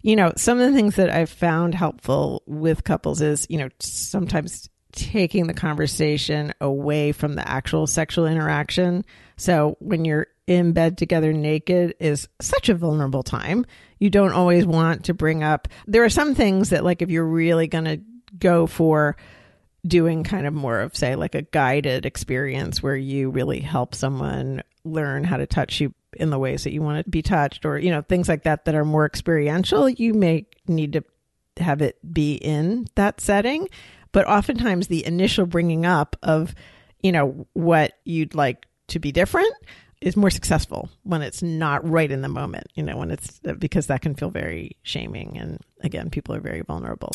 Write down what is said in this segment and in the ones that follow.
some of the things that I've found helpful with couples is, sometimes taking the conversation away from the actual sexual interaction. So when you're in bed together naked is such a vulnerable time. You don't always want to bring up, there are some things that like if you're really going to go for doing kind of more of say like a guided experience where you really help someone learn how to touch you in the ways that you want to be touched or, things like that are more experiential, you may need to have it be in that setting. But oftentimes the initial bringing up of, what you'd like to be different is more successful when it's not right in the moment, when it's because that can feel very shaming. And again, people are very vulnerable.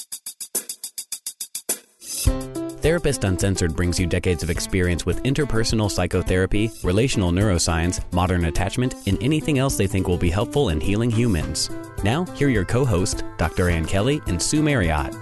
Therapist Uncensored brings you decades of experience with interpersonal psychotherapy, relational neuroscience, modern attachment, and anything else they think will be helpful in healing humans. Now, here are your co-hosts, Dr. Ann Kelly and Sue Marriott.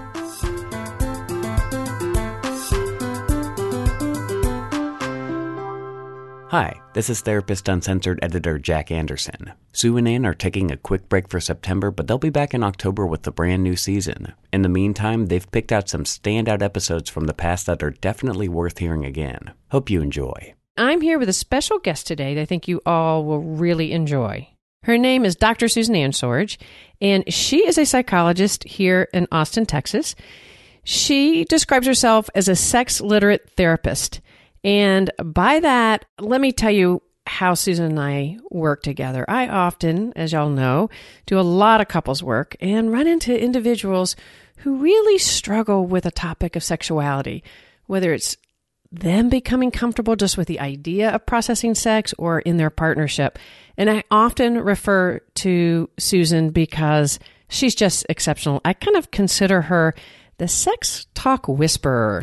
Hi, this is Therapist Uncensored editor Jack Anderson. Sue and Ann are taking a quick break for September, but they'll be back in October with the brand new season. In the meantime, they've picked out some standout episodes from the past that are definitely worth hearing again. Hope you enjoy. I'm here with a special guest today that I think you all will really enjoy. Her name is Dr. Susan Ansorge, and she is a psychologist here in Austin, Texas. She describes herself as a sex-literate therapist. And by that, let me tell you how Susan and I work together. I often, as y'all know, do a lot of couples work and run into individuals who really struggle with a topic of sexuality, whether it's them becoming comfortable just with the idea of processing sex or in their partnership. And I often refer to Susan because she's just exceptional. I kind of consider her the sex talk whisperer.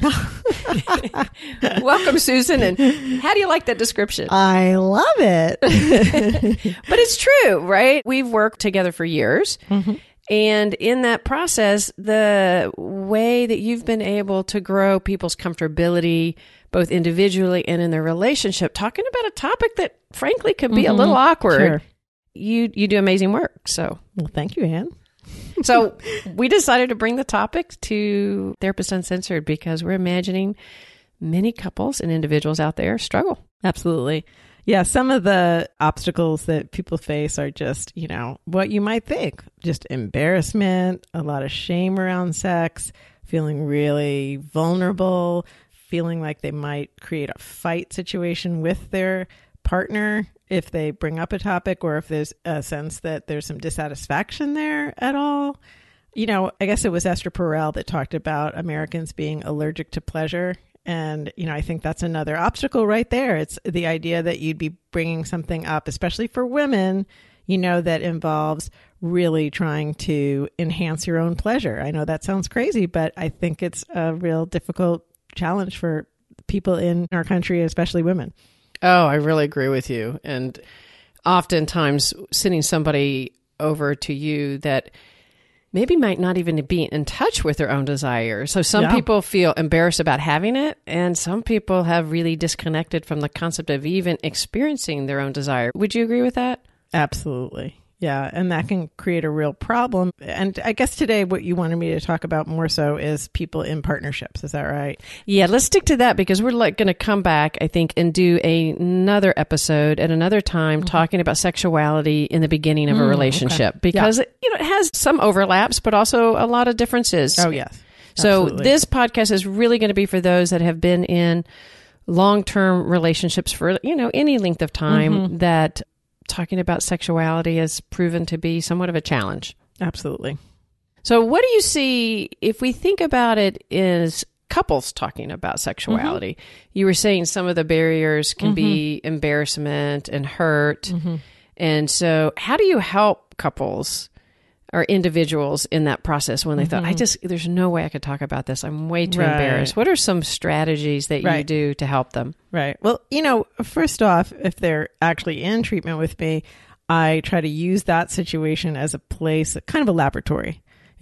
Welcome, Susan. And how do you like that description? I love it. But it's true, right? We've worked together for years. Mm-hmm. And in that process, the way that you've been able to grow people's comfortability, both individually and in their relationship, talking about a topic that frankly could be a little awkward, sure. You do amazing work. So, well, thank you, Ann. So we decided to bring the topic to Therapist Uncensored because we're imagining many couples and individuals out there struggle. Absolutely. Yeah, some of the obstacles that people face are just, what you might think. Just embarrassment, a lot of shame around sex, feeling really vulnerable, feeling like they might create a fight situation with their partner if they bring up a topic or if there's a sense that there's some dissatisfaction there at all. I guess it was Esther Perel that talked about Americans being allergic to pleasure. And, I think that's another obstacle right there. It's the idea that you'd be bringing something up, especially for women, that involves really trying to enhance your own pleasure. I know that sounds crazy, but I think it's a real difficult challenge for people in our country, especially women. Oh, I really agree with you. And oftentimes sending somebody over to you that maybe might not even be in touch with their own desire. So some people feel embarrassed about having it, and some people have really disconnected from the concept of even experiencing their own desire. Would you agree with that? Absolutely. Yeah, and that can create a real problem. And I guess today what you wanted me to talk about more so is people in partnerships. Is that right? Yeah, let's stick to that because we're going to come back, I think, and do another episode at another time talking about sexuality in the beginning of a relationship because it has some overlaps, but also a lot of differences. Oh, yes. So Absolutely. this podcast is really going to be for those that have been in long-term relationships for, any length of time that talking about sexuality has proven to be somewhat of a challenge. Absolutely. So what do you see if we think about it as couples talking about sexuality? You were saying some of the barriers can be embarrassment and hurt. And so how do you help couples or individuals in that process when they thought, there's no way I could talk about this. I'm way too embarrassed. What are some strategies that you do to help them? Right. Well, first off, if they're actually in treatment with me, I try to use that situation as a place, kind of a laboratory.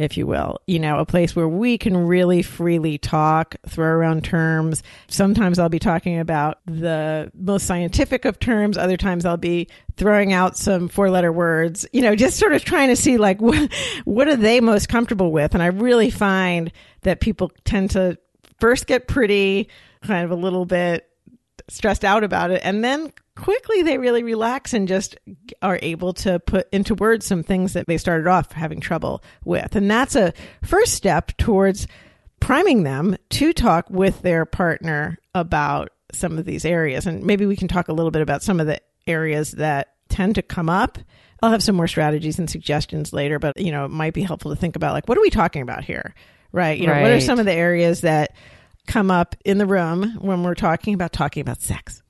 if you will, a place where we can really freely talk, throw around terms. Sometimes I'll be talking about the most scientific of terms. Other times I'll be throwing out some 4-letter words, just sort of trying to see like, what are they most comfortable with? And I really find that people tend to first get pretty kind of a little bit stressed out about it. And then quickly they really relax and just are able to put into words some things that they started off having trouble with. And that's a first step towards priming them to talk with their partner about some of these areas. And maybe we can talk a little bit about some of the areas that tend to come up. I'll have some more strategies and suggestions later, but it might be helpful to think about like, what are we talking about here? Right? Right. What are some of the areas that come up in the room when we're talking about sex?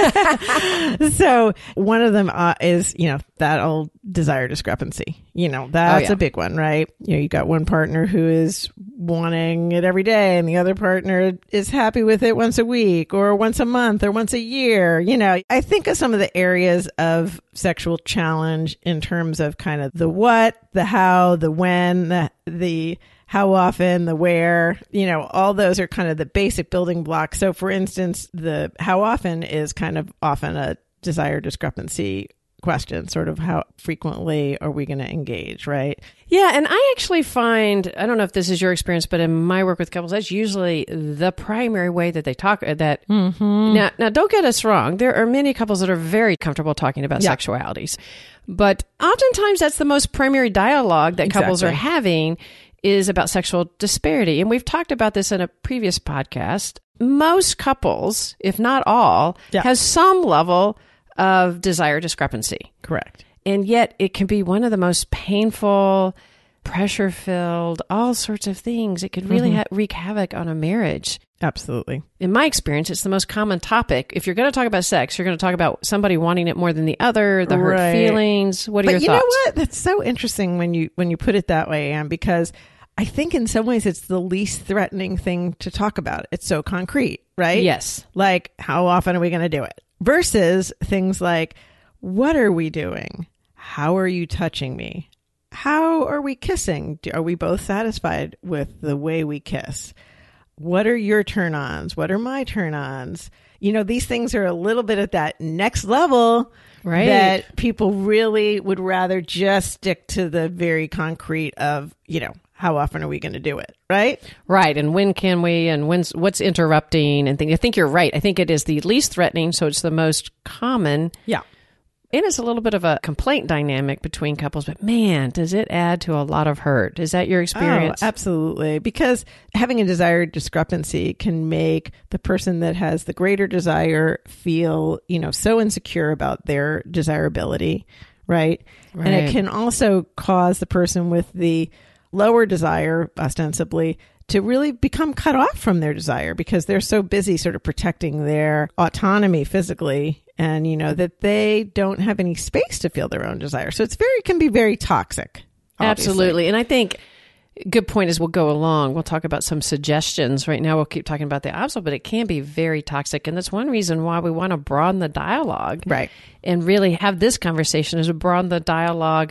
So one of them is, that old desire discrepancy. That's a big one, right? You got one partner who is wanting it every day and the other partner is happy with it once a week or once a month or once a year. I think of some of the areas of sexual challenge in terms of kind of the what, the how, the when, the how often, the where, all those are kind of the basic building blocks. So for instance, the how often is kind of often a desire discrepancy question, sort of how frequently are we going to engage, right? Yeah. And I actually find, I don't know if this is your experience, but in my work with couples, that's usually the primary way that they talk. That Now, don't get us wrong. There are many couples that are very comfortable talking about sexualities, but oftentimes that's the most primary dialogue that couples are having is about sexual disparity. And we've talked about this in a previous podcast. Most couples, if not all, has some level of desire discrepancy. Correct. And yet it can be one of the most painful, pressure-filled, all sorts of things. It could really wreak havoc on a marriage. Absolutely. In my experience, it's the most common topic. If you're going to talk about sex, you're going to talk about somebody wanting it more than the other, the hurt feelings. What are your thoughts? But you know what? That's so interesting when you put it that way, Anne, because I think in some ways it's the least threatening thing to talk about. It's so concrete, right? Yes. Like, how often are we going to do it? Versus things like, what are we doing? How are you touching me? How are we kissing? Are we both satisfied with the way we kiss? What are your turn-ons? What are my turn-ons? These things are a little bit at that next level, right? That people really would rather just stick to the very concrete of, how often are we going to do it? Right? Right. And when can we, and what's interrupting and things. I think you're right. I think it is the least threatening. So it's the most common. Yeah. And it's a little bit of a complaint dynamic between couples, but man, does it add to a lot of hurt? Is that your experience? Oh, absolutely. Because having a desire discrepancy can make the person that has the greater desire feel, so insecure about their desirability, right? And it can also cause the person with the lower desire, ostensibly, to really become cut off from their desire because they're so busy sort of protecting their autonomy physically and, that they don't have any space to feel their own desire. So can be very toxic. Obviously. Absolutely. And I think a good point as we'll go along, we'll talk about some suggestions. Right now, we'll keep talking about the opposite, but it can be very toxic. And that's one reason why we want to broaden the dialogue. Right. And really have this conversation is to broaden the dialogue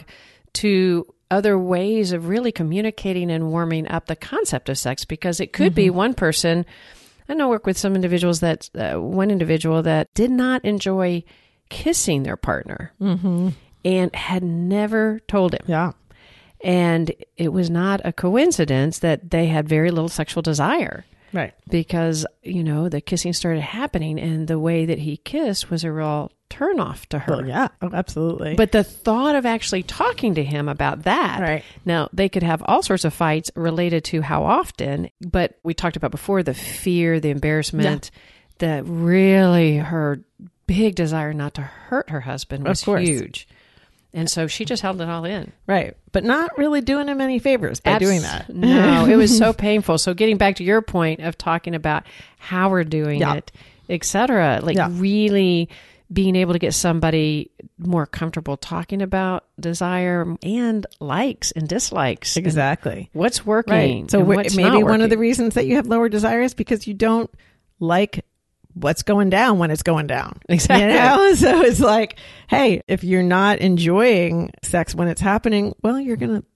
to other ways of really communicating and warming up the concept of sex, because it could be one person. I know I work with some individuals that one individual that did not enjoy kissing their partner and had never told him. Yeah. And it was not a coincidence that they had very little sexual desire. Right. Because, the kissing started happening and the way that he kissed was a real turnoff to her. Well, yeah, absolutely. But the thought of actually talking to him about that, right. Now they could have all sorts of fights related to how often, but we talked about before the fear, the embarrassment, that really her big desire not to hurt her husband was huge. And so she just held it all in. Right. But not really doing him any favors by doing that. No, it was so painful. So getting back to your point of talking about how we're doing it, et cetera, really being able to get somebody more comfortable talking about desire and likes and dislikes. Exactly. And what's working. Right. So maybe one of the reasons that you have lower desire is because you don't like what's going down when it's going down. Exactly. So it's like, hey, if you're not enjoying sex when it's happening, well, you're going to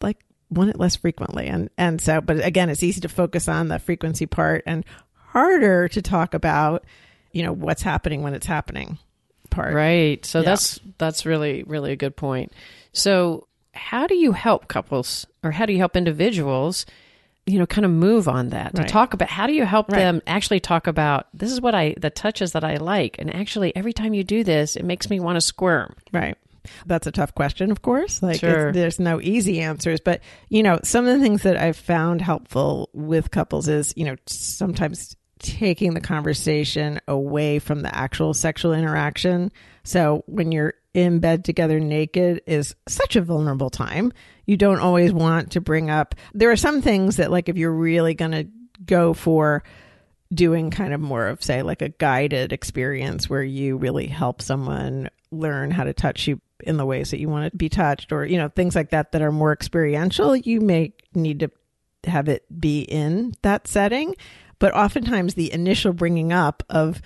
want it less frequently. And so, but again, it's easy to focus on the frequency part and harder to talk about, what's happening when it's happening part. Right. So that's really, really a good point. So how do you help couples, or how do you help individuals, kind of move on that to talk about, how do you help them actually talk about, this is what the touches that I like. And actually every time you do this, it makes me want to squirm. Right. That's a tough question, of course. Sure. There's no easy answers, but some of the things that I've found helpful with couples is, sometimes taking the conversation away from the actual sexual interaction. So when you're in bed together naked is such a vulnerable time. You don't always want to bring up, there are some things that, like, if you're really going to go for doing kind of more of, say, like a guided experience where you really help someone learn how to touch you in the ways that you want to be touched, or, things like that are more experiential, you may need to have it be in that setting. But oftentimes the initial bringing up of,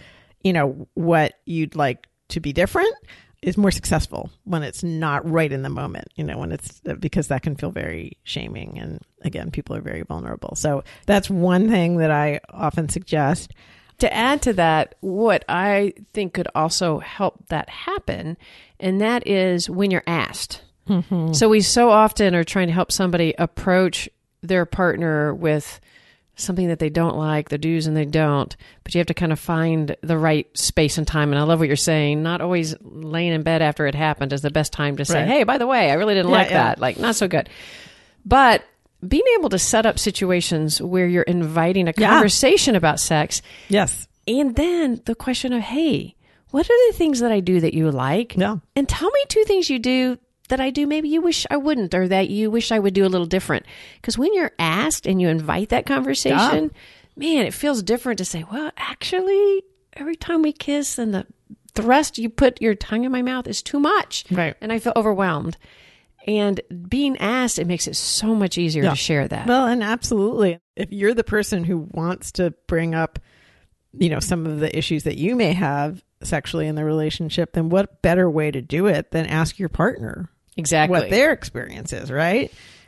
what you'd like to be different is more successful when it's not right in the moment, when it's, because that can feel very shaming. And again, people are very vulnerable. So that's one thing that I often suggest. To add to that, what I think could also help that happen, and that is when you're asked. Mm-hmm. So we so often are trying to help somebody approach their partner with something that they don't like, the do's and they don't, but you have to kind of find the right space and time. And I love what you're saying. Not always laying in bed after it happened is the best time to say, hey, by the way, I really didn't like that. Like, not so good. But being able to set up situations where you're inviting a conversation about sex. Yes. And then the question of, hey, what are the things that I do that you like? Yeah. And tell me 2 things you do that I do maybe you wish I wouldn't, or that you wish I would do a little different. Because when you're asked and you invite that conversation, man, it feels different to say, well, actually, every time we kiss and the thrust you put your tongue in my mouth is too much. Right. And I feel overwhelmed. And being asked, it makes it so much easier to share that. Well, and absolutely. If you're the person who wants to bring up, some of the issues that you may have sexually in the relationship, then what better way to do it than ask your partner exactly what their experience is, right?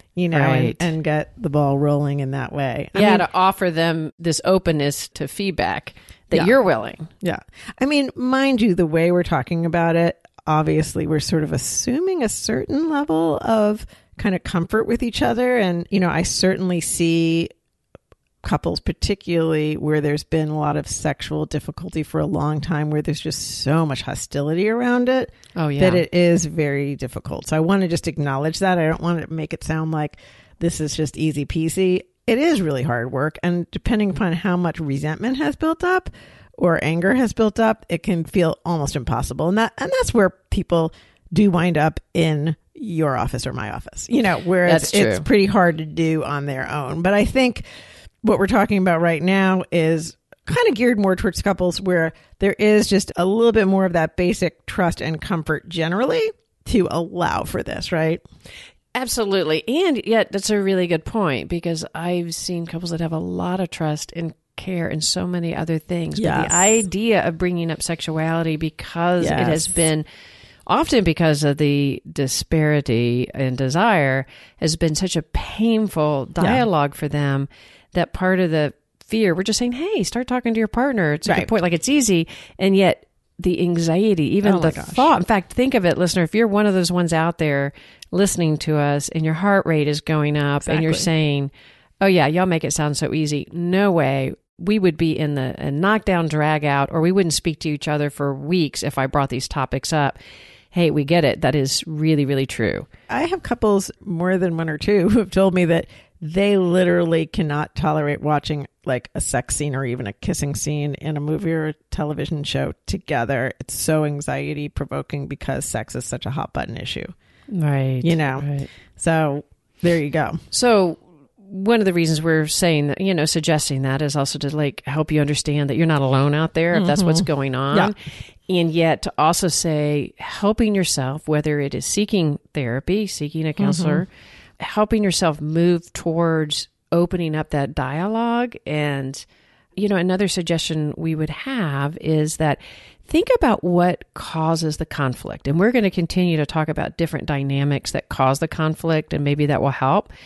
And get the ball rolling in that way. I mean, to offer them this openness to feedback that you're willing. Yeah. I mean, mind you, the way we're talking about it, obviously we're sort of assuming a certain level of kind of comfort with each other. And, I certainly see couples, particularly where there's been a lot of sexual difficulty for a long time, where there's just so much hostility around it that it is very difficult. So I want to just acknowledge that. I don't want to make it sound like this is just easy peasy. It is really hard work. And depending upon how much resentment has built up or anger has built up, it can feel almost impossible. And that's where people do wind up in your office or my office, where it's pretty hard to do on their own. But I think what we're talking about right now is kind of geared more towards couples where there is just a little bit more of that basic trust and comfort generally to allow for this, right? Absolutely. And yet that's a really good point, because I've seen couples that have a lot of trust and care and so many other things. Yes. But the idea of bringing up sexuality, because it has been often because of the disparity in desire, has been such a painful dialogue for them, that part of the fear, we're just saying, hey, start talking to your partner. It's a good point. Like, it's easy. And yet the anxiety, even the thought, in fact, think of it, listener, if you're one of those ones out there listening to us and your heart rate is going up and you're saying, oh yeah, y'all make it sound so easy. No way. We would be in a knockdown, drag out, or we wouldn't speak to each other for weeks if I brought these topics up. Hey, we get it. That is really, really true. I have couples, more than 1 or 2, who have told me that they literally cannot tolerate watching like a sex scene or even a kissing scene in a movie or a television show together. It's so anxiety provoking because sex is such a hot button issue. Right. Right. So there you go. So one of the reasons we're saying that, suggesting that is also to like help you understand that you're not alone out there if that's what's going on. Yeah. And yet to also say, helping yourself, whether it is seeking therapy, seeking a counselor, helping yourself move towards opening up that dialogue. And, another suggestion we would have is that think about what causes the conflict. And we're going to continue to talk about different dynamics that cause the conflict, and maybe that will help.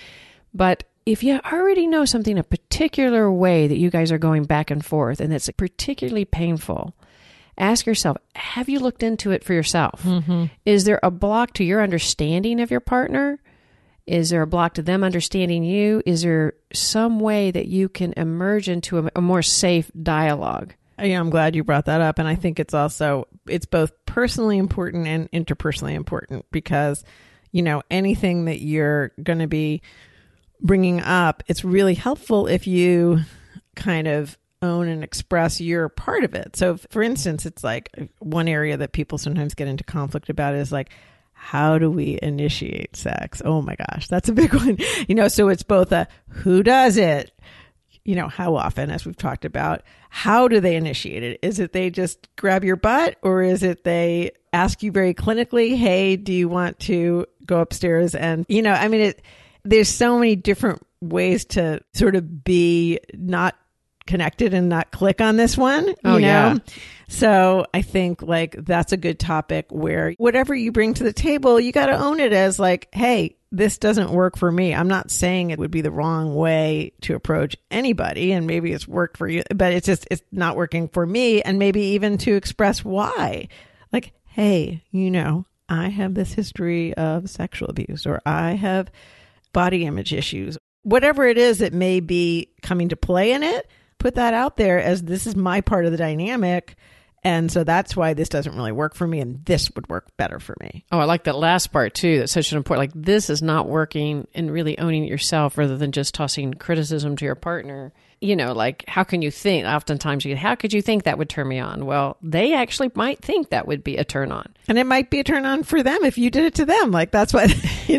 But if you already know something, a particular way that you guys are going back and forth, and it's particularly painful, ask yourself, have you looked into it for yourself? Mm-hmm. Is there a block to your understanding of your partner? Is there a block to them understanding you? Is there some way that you can emerge into a more safe dialogue? Yeah, I'm glad you brought that up. And I think it's both personally important and interpersonally important because, anything that you're going to be bringing up, it's really helpful if you kind of own and express your part of it. So for instance, it's like one area that people sometimes get into conflict about is like, how do we initiate sex? Oh my gosh, that's a big one. So it's both a who does it, how often, as we've talked about, how do they initiate it? Is it they just grab your butt, or is it they ask you very clinically, hey, do you want to go upstairs? And, there's so many different ways to sort of be not connected and not click on this one, you know? Yeah. So I think like that's a good topic where whatever you bring to the table, you got to own it as like, hey, this doesn't work for me. I'm not saying it would be the wrong way to approach anybody, and maybe it's worked for you, but it's not working for me. And maybe even to express why, like, hey, I have this history of sexual abuse, or I have body image issues, whatever it is that may be coming to play in it, put that out there as this is my part of the dynamic. And so that's why this doesn't really work for me, and this would work better for me. Oh, I like that last part too. That's such an important, like this is not working, and really owning it yourself rather than just tossing criticism to your partner. Like how can you think, oftentimes you get, how could you think that would turn me on? Well, they actually might think that would be a turn on. And it might be a turn on for them if you did it to them. Like that's what,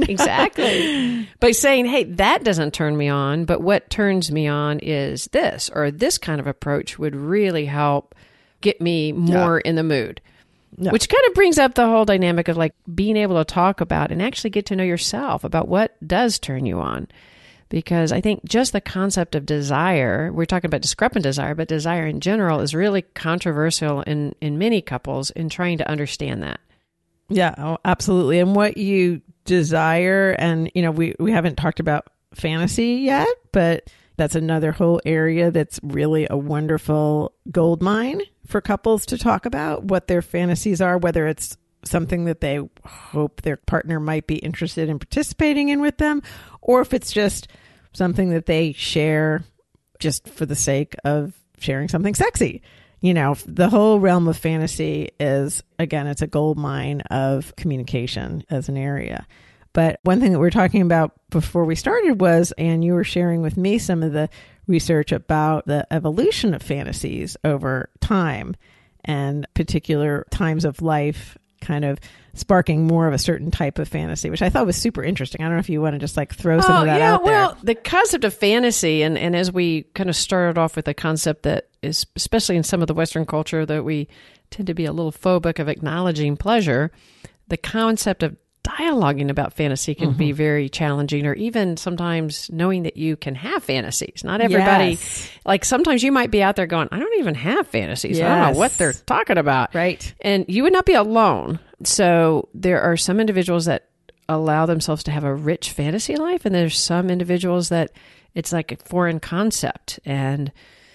Exactly. By saying, hey, that doesn't turn me on, but what turns me on is this, or this kind of approach would really help get me more in the mood. Yeah. Which kind of brings up the whole dynamic of like being able to talk about and actually get to know yourself about what does turn you on. Because I think just the concept of desire, we're talking about discrepant desire, but desire in general is really controversial in many couples in trying to understand that. Yeah, absolutely. And what you desire, and, we haven't talked about fantasy yet, but that's another whole area that's really a wonderful goldmine for couples to talk about, what their fantasies are, whether it's something that they hope their partner might be interested in participating in with them, or if it's just something that they share just for the sake of sharing something sexy. The whole realm of fantasy is, again, it's a gold mine of communication as an area. But one thing that we were talking about before we started was, and you were sharing with me some of the research about the evolution of fantasies over time and particular times of life kind of sparking more of a certain type of fantasy, which I thought was super interesting. I don't know if you want to just like throw some of that out there. Well, the concept of fantasy, and as we kind of started off with the concept that is, especially in some of the Western culture, that we tend to be a little phobic of acknowledging pleasure, the concept of dialoguing about fantasy can be very challenging, or even sometimes knowing that you can have fantasies. Not everybody, like sometimes you might be out there going, I don't even have fantasies. Yes. I don't know what they're talking about. Right. And you would not be alone. So there are some individuals that allow themselves to have a rich fantasy life, and there's some individuals that it's like a foreign concept. And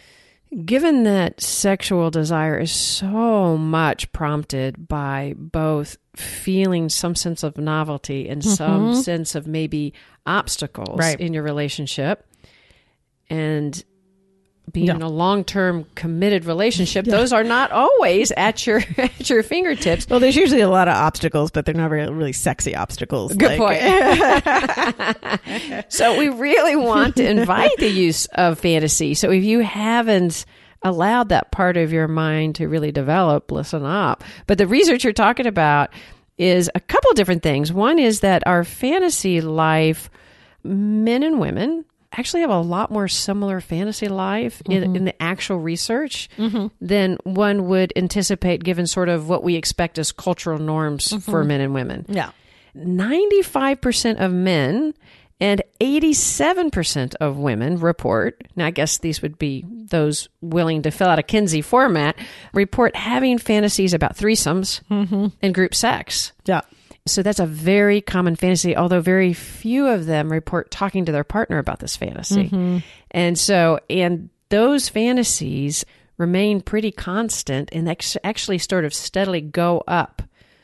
given that sexual desire is so much prompted by both feeling some sense of novelty and some sense of maybe obstacles in your relationship, and being in a long-term committed relationship, those are not always at your fingertips. Well, there's usually a lot of obstacles, but they're not really sexy obstacles. Good point. So we really want to invite the use of fantasy. So if you haven't allowed that part of your mind to really develop, listen up. But the research you're talking about is a couple of different things. One is that our fantasy life, men and women actually have a lot more similar fantasy life in the actual research than one would anticipate, given sort of what we expect as cultural norms for men and women. Yeah. 95% of men and 87% of women report, now I guess these would be those willing to fill out a Kinsey format, report having fantasies about threesomes and group sex. Yeah. So that's a very common fantasy, although very few of them report talking to their partner about this fantasy. And those fantasies remain pretty constant and actually sort of steadily go up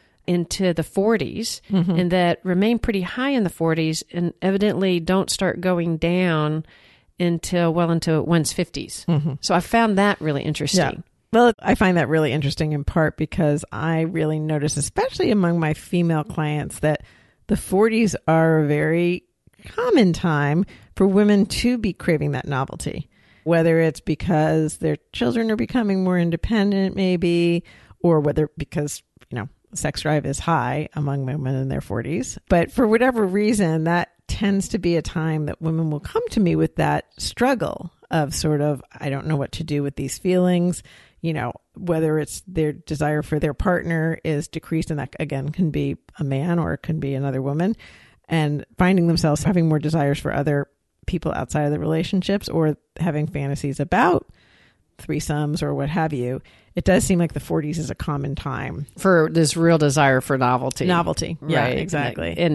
into the 40s and that remain pretty high in the 40s and evidently don't start going down until well into one's 50s. So I found that really interesting. Yeah. Well, I find that really interesting in part because I really notice, especially among my female clients, that the 40s are a very common time for women to be craving that novelty, whether it's because their children are becoming more independent, maybe, or whether because, sex drive is high among women in their 40s. But for whatever reason, that tends to be a time that women will come to me with that struggle of sort of, I don't know what to do with these feelings, whether it's their desire for their partner is decreased, and that again can be a man or it can be another woman, and finding themselves having more desires for other people outside of the relationships or having fantasies about threesomes or what have you. It does seem like the 40s is a common time for this real desire for novelty. Yeah, exactly. And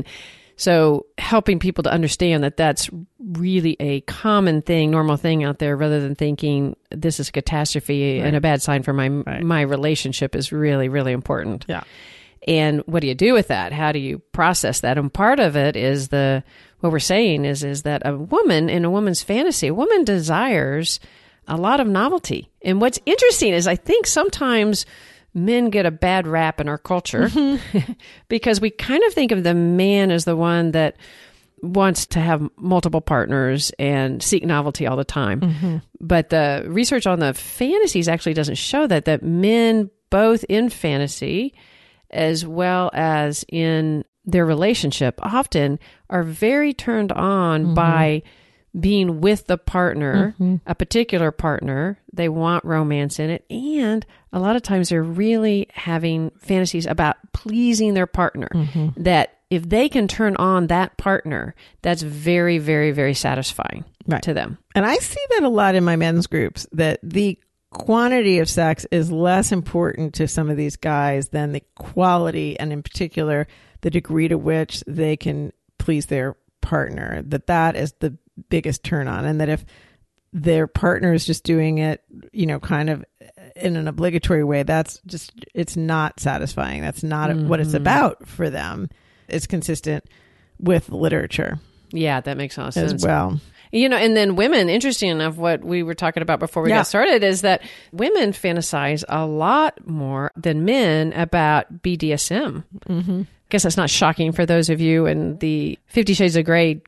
so helping people to understand that that's really a common thing, normal thing out there, rather than thinking this is a catastrophe and a bad sign for my relationship is really, really important. Yeah. And what do you do with that? How do you process that? And part of it is what we're saying is that a woman in a woman's fantasy, a woman desires a lot of novelty. And what's interesting is I think sometimes men get a bad rap in our culture because we kind of think of the man as the one that wants to have multiple partners and seek novelty all the time. But the research on the fantasies actually doesn't show that men, both in fantasy as well as in their relationship, often are very turned on by being with the partner, a particular partner. They want romance in it. And a lot of times they're really having fantasies about pleasing their partner, that if they can turn on that partner, that's very, very, very satisfying to them. And I see that a lot in my men's groups, that the quantity of sex is less important to some of these guys than the quality, and in particular, the degree to which they can please their partner, that is the biggest turn on. And that if their partner is just doing it, kind of in an obligatory way, it's not satisfying. That's not what it's about for them. It's consistent with literature. Yeah, that makes a lot of sense. As well. And then women, interesting enough, what we were talking about before we got started is that women fantasize a lot more than men about BDSM. I guess that's not shocking for those of you in the 50 Shades of Grey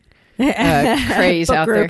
craze out there.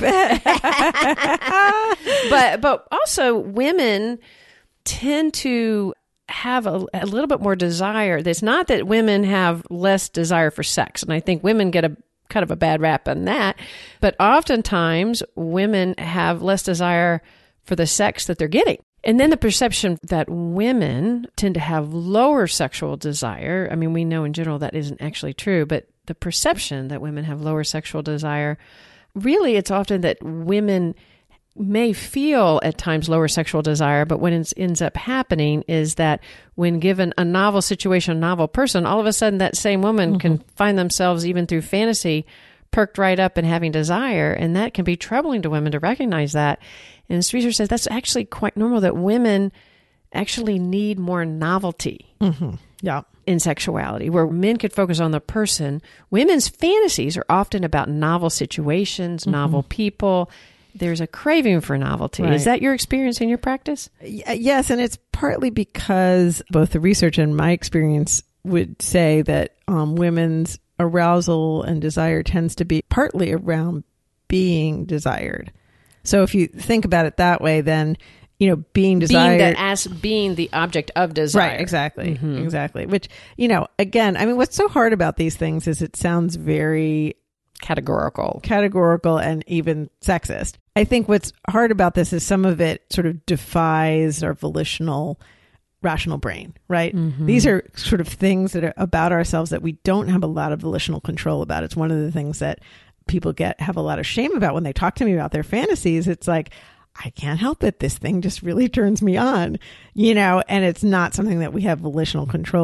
But also women tend to have a little bit more desire. It's not that women have less desire for sex, and I think women get a kind of a bad rap on that, but oftentimes women have less desire for the sex that they're getting. And then the perception that women tend to have lower sexual desire. I mean, we know in general that isn't actually true, but the perception that women have lower sexual desire, really it's often that women may feel at times lower sexual desire, but what ends up happening is that when given a novel situation, a novel person, all of a sudden that same woman can find themselves, even through fantasy, perked right up and having desire. And that can be troubling to women to recognize that. And this research says that's actually quite normal, that women actually need more novelty in sexuality, where men could focus on the person. Women's fantasies are often about novel situations, novel people. There's a craving for novelty. Right. Is that your experience in your practice? Yes, and it's partly because both the research and my experience would say that women's arousal and desire tends to be partly around being desired. So if you think about it that way, then, being desired. Being the object of desire. Right, exactly. Exactly. Which, again, I mean, what's so hard about these things is it sounds very categorical and even sexist. I think what's hard about this is some of it sort of defies our volitional, rational brain, right? These are sort of things that are about ourselves that we don't have a lot of volitional control about. It's one of the things that people have a lot of shame about when they talk to me about their fantasies. It's like, I can't help it. This thing just really turns me on, and it's not something that we have volitional control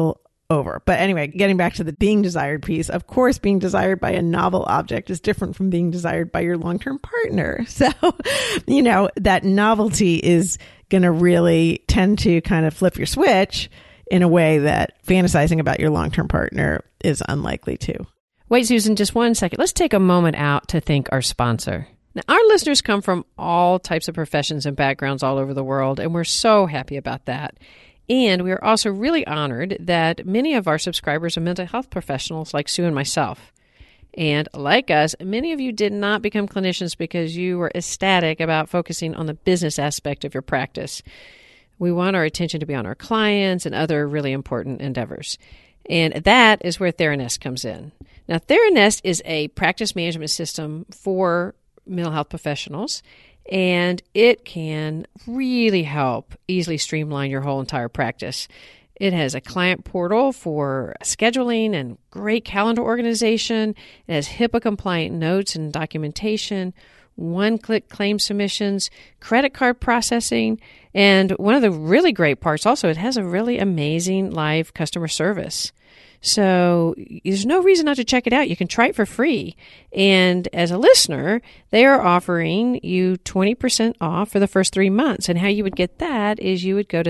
over. But anyway, getting back to the being desired piece, of course, being desired by a novel object is different from being desired by your long-term partner. So, that novelty is going to really tend to kind of flip your switch in a way that fantasizing about your long-term partner is unlikely to. Wait, Susan, just 1 second. Let's take a moment out to thank our sponsor. Now, our listeners come from all types of professions and backgrounds all over the world, and we're so happy about that. And we are also really honored that many of our subscribers are mental health professionals like Sue and myself. And like us, many of you did not become clinicians because you were ecstatic about focusing on the business aspect of your practice. We want our attention to be on our clients and other really important endeavors. And that is where Theranest comes in. Now, Theranest is a practice management system for mental health professionals, and it can really help easily streamline your whole entire practice. It has a client portal for scheduling and great calendar organization. It has HIPAA-compliant notes and documentation, one-click claim submissions, credit card processing, and one of the really great parts also, it has a really amazing live customer service. So there's no reason not to check it out. You can try it for free. And as a listener, they are offering you 20% off for the first 3 months. And how you would get that is you would go to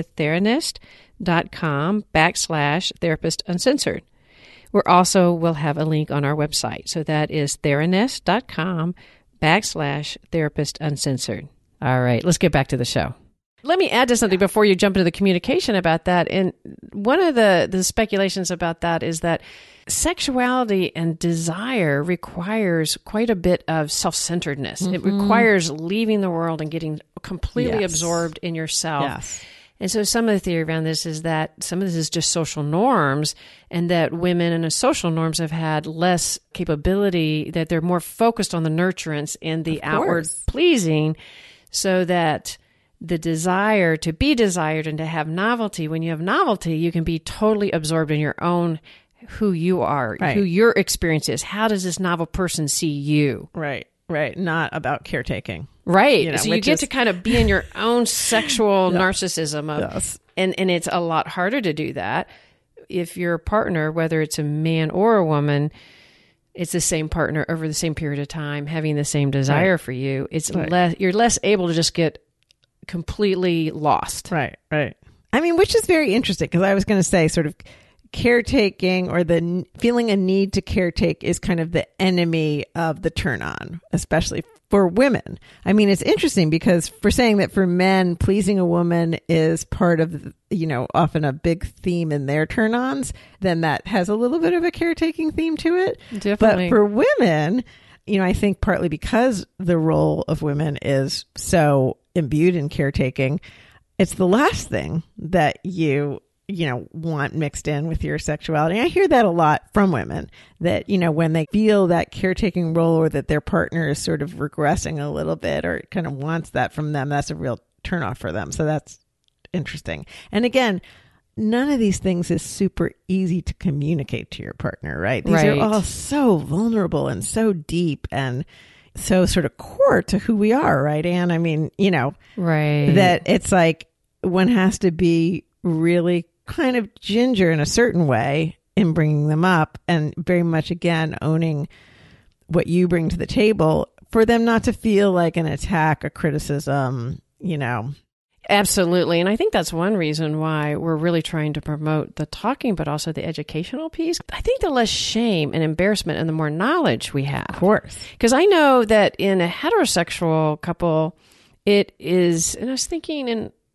theranest.com/therapist uncensored. We're also will have a link on our website. So that is theranest.com/therapist uncensored. All right, let's get back to the show. Let me add to something before you jump into the communication about that. And one of the speculations about that is that sexuality and desire requires quite a bit of self-centeredness. Mm-hmm. It requires leaving the world and getting completely absorbed in yourself. Yes. And so some of the theory around this is that some of this is just social norms, and that women in the social norms have had less capability, that they're more focused on the nurturance and the outward pleasing, so that the desire to be desired and to have novelty. When you have novelty, you can be totally absorbed in your own, who you are, who your experience is. How does this novel person see you? Right. Not about caretaking. Right. So you get to kind of be in your own sexual narcissism. And it's a lot harder to do that if your partner, whether it's a man or a woman, it's the same partner over the same period of time, having the same desire for you. It's you're less able to just get completely lost. Right. I mean, which is very interesting, because I was going to say sort of caretaking, or the feeling a need to caretake, is kind of the enemy of the turn on, especially for women. I mean, it's interesting because for saying that for men, pleasing a woman is part of, often a big theme in their turn ons, then that has a little bit of a caretaking theme to it. Definitely. But for women, I think partly because the role of women is so imbued in caretaking, it's the last thing that you want mixed in with your sexuality. I hear that a lot from women, that, when they feel that caretaking role, or that their partner is sort of regressing a little bit, or kind of wants that from them, that's a real turnoff for them. So that's interesting. And again, none of these things is super easy to communicate to your partner, right? These are all so vulnerable and so deep and so sort of core to who we are, right, Anne? I mean, that it's like one has to be really kind of ginger in a certain way in bringing them up, and very much, again, owning what you bring to the table, for them not to feel like an attack, a criticism, Absolutely. And I think that's one reason why we're really trying to promote the talking, but also the educational piece. I think the less shame and embarrassment and the more knowledge we have. Of course. Because I know that in a heterosexual couple, it is, and I was thinking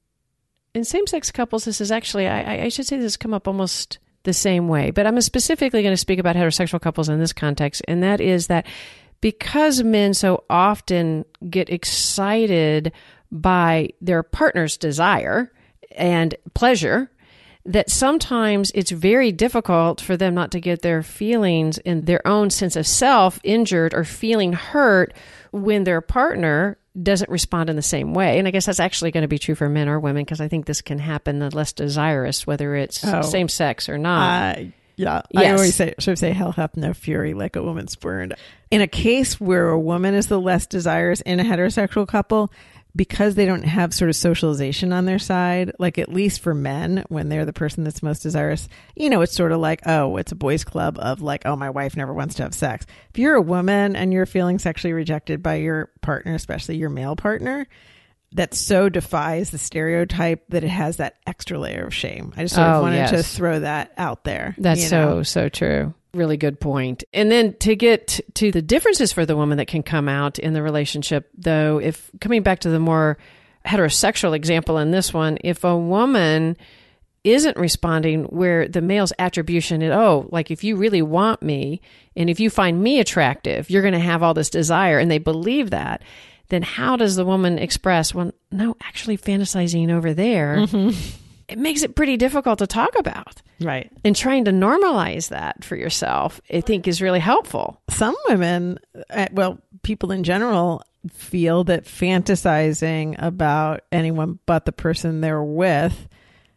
in same-sex couples, this is actually, I should say this has come up almost the same way, but I'm specifically going to speak about heterosexual couples in this context. And that is that because men so often get excited by their partner's desire and pleasure, that sometimes it's very difficult for them not to get their feelings and their own sense of self injured or feeling hurt when their partner doesn't respond in the same way. And I guess that's actually going to be true for men or women, because I think this can happen the less desirous, whether it's same sex or not. Yeah. I always say, hell hath no fury like a woman spurned. In a case where a woman is the less desirous in a heterosexual couple, because they don't have sort of socialization on their side, like at least for men, when they're the person that's most desirous, it's sort of like, oh, it's a boys club of like, oh, my wife never wants to have sex. If you're a woman and you're feeling sexually rejected by your partner, especially your male partner, that so defies the stereotype that it has that extra layer of shame. I just sort of wanted to throw that out there. That's so true. Really good point. And then to get to the differences for the woman that can come out in the relationship, though, if coming back to the more heterosexual example in this one, if a woman isn't responding where the male's attribution is, oh, like if you really want me and if you find me attractive, you're going to have all this desire, and they believe that, then how does the woman express, well, no, actually fantasizing over there, it makes it pretty difficult to talk about. Right. And trying to normalize that for yourself, I think, is really helpful. Some women, people in general, feel that fantasizing about anyone but the person they're with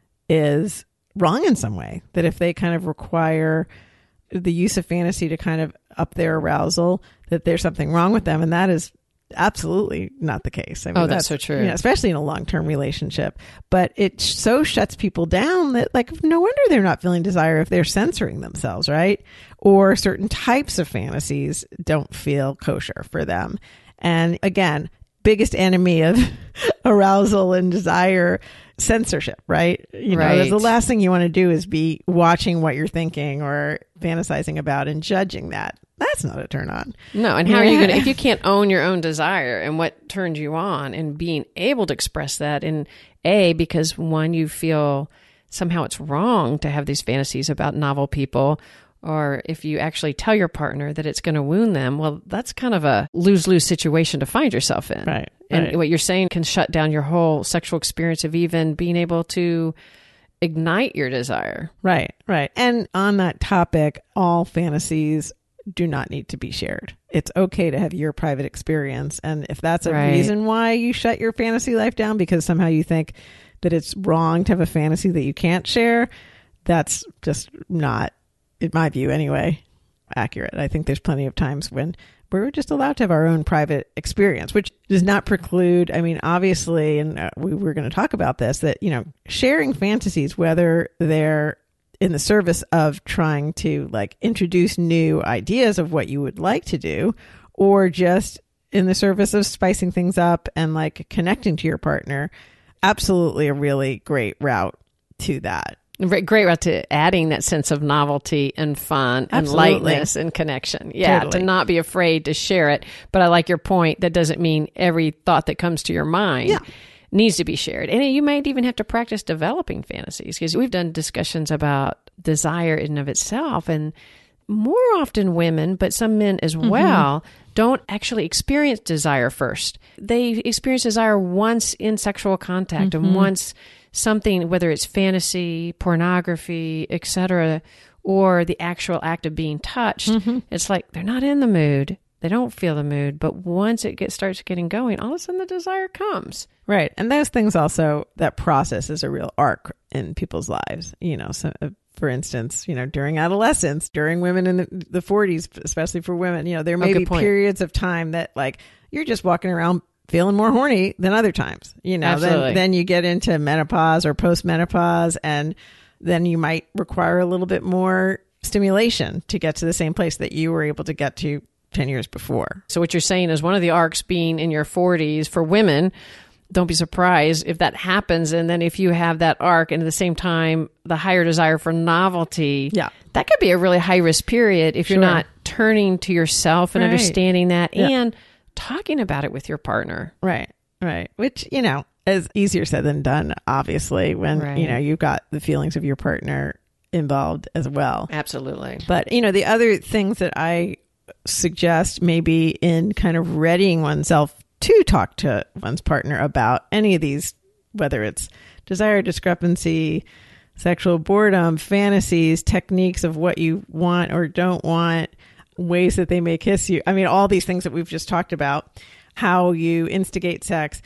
is wrong in some way. That if they kind of require the use of fantasy to kind of up their arousal, that there's something wrong with them. And that is absolutely not the case. I mean, that's so true. Especially in a long-term relationship. But it so shuts people down that, like, no wonder they're not feeling desire if they're censoring themselves, right? Or certain types of fantasies don't feel kosher for them. And again, biggest enemy of arousal and desire, censorship, right? Right. The last thing you want to do is be watching what you're thinking or fantasizing about and judging that. That's not a turn on. No. And how are you going to, if you can't own your own desire and what turns you on, and being able to express that in because one, you feel somehow it's wrong to have these fantasies about novel people, or if you actually tell your partner that it's going to wound them, well, that's kind of a lose-lose situation to find yourself in. Right. And what you're saying can shut down your whole sexual experience of even being able to ignite your desire. Right. And on that topic, all fantasies do not need to be shared. It's okay to have your private experience. And if that's a reason why you shut your fantasy life down because somehow you think that it's wrong to have a fantasy that you can't share, that's just not, in my view anyway, accurate. I think there's plenty of times when we're just allowed to have our own private experience, which does not preclude, obviously, and we were going to talk about this, that, sharing fantasies, whether they're in the service of trying to like introduce new ideas of what you would like to do, or just in the service of spicing things up and like connecting to your partner, absolutely a really great route to that. Great route to adding that sense of novelty and fun and lightness and connection. Yeah, totally. To not be afraid to share it. But I like your point. That doesn't mean every thought that comes to your mind needs to be shared. And you might even have to practice developing fantasies, because we've done discussions about desire in and of itself. And more often women, but some men as well, don't actually experience desire first. They experience desire once in sexual contact and once something, whether it's fantasy, pornography, etc., or the actual act of being touched. It's like they're not in the mood. They don't feel the mood. But once it starts getting going, all of a sudden the desire comes. Right. And those things also, that process is a real arc in people's lives. So for instance, during adolescence, during women in the 40s, especially for women, there may be periods of time that like you're just walking around feeling more horny than other times, then you get into menopause or post-menopause, and then you might require a little bit more stimulation to get to the same place that you were able to get to 10 years before. So what you're saying is one of the arcs being in your 40s for women, don't be surprised if that happens. And then if you have that arc and at the same time, the higher desire for novelty, that could be a really high risk period if you're not turning to yourself and understanding that and talking about it with your partner. Right. Which, is easier said than done, obviously, when, you've got the feelings of your partner involved as well. Absolutely. But, the other things that I suggest maybe in kind of readying oneself to talk to one's partner about any of these, whether it's desire discrepancy, sexual boredom, fantasies, techniques of what you want or don't want, ways that they may kiss you. All these things that we've just talked about, how you instigate sex.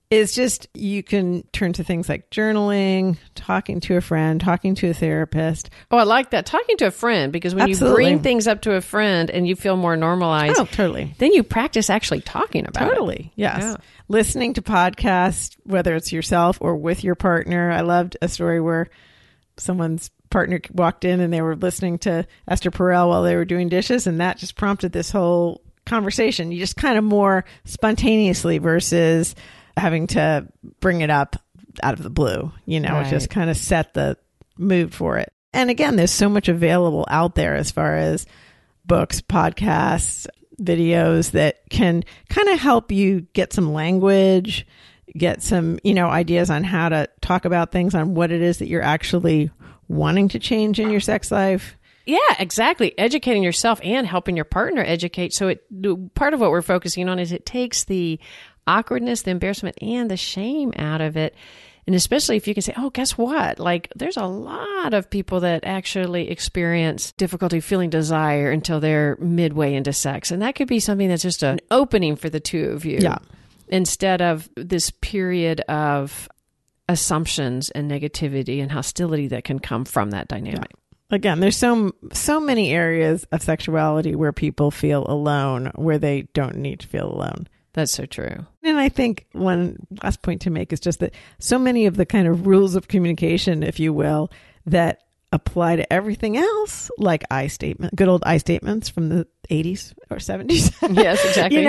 is just you can turn to things like journaling, talking to a friend, talking to a therapist. Oh, I like that. Talking to a friend, because when Absolutely. you bring things up to a friend and you feel more normalized, Oh, totally. then you practice actually talking about it. Totally. Yes. Yeah. Listening to podcasts, whether it's yourself or with your partner. I loved a story where someone's partner walked in and they were listening to Esther Perel while they were doing dishes, and that just prompted this whole conversation. You just kind of more spontaneously versus having to bring it up out of the blue, Right. just kind of set the mood for it. And again, there's so much available out there as far as books, podcasts, videos that can kind of help you get some language, get some, ideas on how to talk about things, on what it is that you're actually wanting to change in your sex life. Yeah, exactly. Educating yourself and helping your partner educate. So part of what we're focusing on is it takes the awkwardness, the embarrassment, and the shame out of it. And especially if you can say, oh, guess what? Like, there's a lot of people that actually experience difficulty feeling desire until they're midway into sex. And that could be something that's just an opening for the two of you. Yeah. Instead of this period of assumptions and negativity and hostility that can come from that dynamic. Yeah. Again, there's so many areas of sexuality where people feel alone, where they don't need to feel alone. That's so true. And I think one last point to make is just that so many of the kind of rules of communication, if you will, that apply to everything else, like good old I statements from the 80s or 70s. Yes, exactly.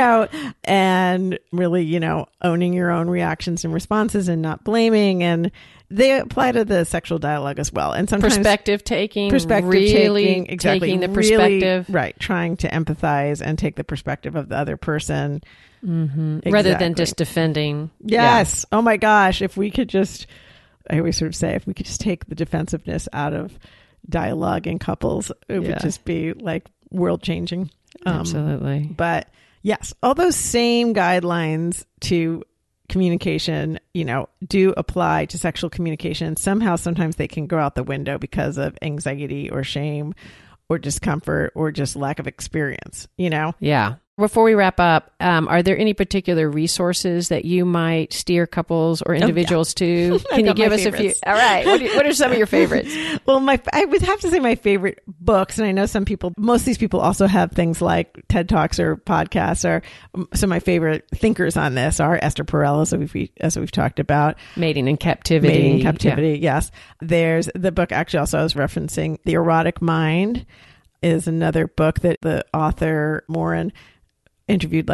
And really, owning your own reactions and responses and not blaming. And they apply to the sexual dialogue as well. And sometimes Perspective taking, exactly, taking the perspective. Really, right. Trying to empathize and take the perspective of the other person. Mm-hmm. Rather than just defending. Yes. Yeah. Oh my gosh. If we could just, I always sort of say, if we could just take the defensiveness out of dialogue in couples, it would just be like world changing. Absolutely. But yes, all those same guidelines to communication, do apply to sexual communication. Somehow, sometimes they can go out the window because of anxiety or shame or discomfort or just lack of experience, Yeah. Before we wrap up, are there any particular resources that you might steer couples or individuals to? Can you give us favorites. a few? All right. What are some of your favorites? Well, I would have to say my favorite books, and I know most of these people also have things like TED Talks or podcasts, or some of my favorite thinkers on this are Esther Perel, as we've talked about. Mating in Captivity. Yes. There's the book, actually, also I was referencing, The Erotic Mind is another book that the author, Morin, interviewed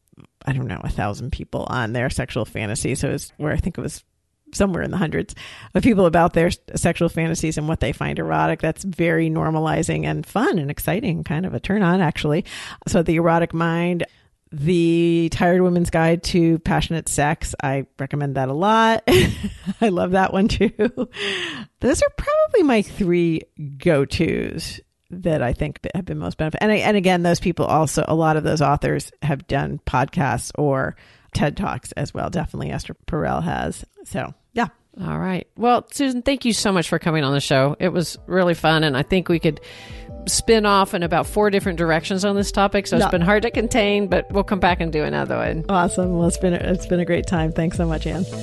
1,000 people on their sexual fantasy. So it's where I think it was somewhere in the hundreds of people about their sexual fantasies and what they find erotic. That's very normalizing and fun and exciting, kind of a turn on, actually. So The Erotic Mind, The Tired Woman's Guide to Passionate Sex, I recommend that a lot. I love that one too. Those are probably my 3 go-tos that I think have been most beneficial. And again, those people also, a lot of those authors have done podcasts or TED Talks as well. Definitely Esther Perel has. So, yeah. All right. Well, Susan, thank you so much for coming on the show. It was really fun. And I think we could spin off in about 4 different directions on this topic. So it's been hard to contain, but we'll come back and do another one. Awesome. Well, it's been a great time. Thanks so much, Anne.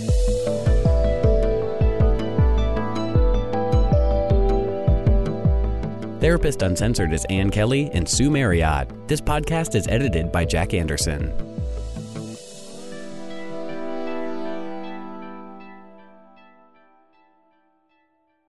Therapist Uncensored is Ann Kelly and Sue Marriott. This podcast is edited by Jack Anderson.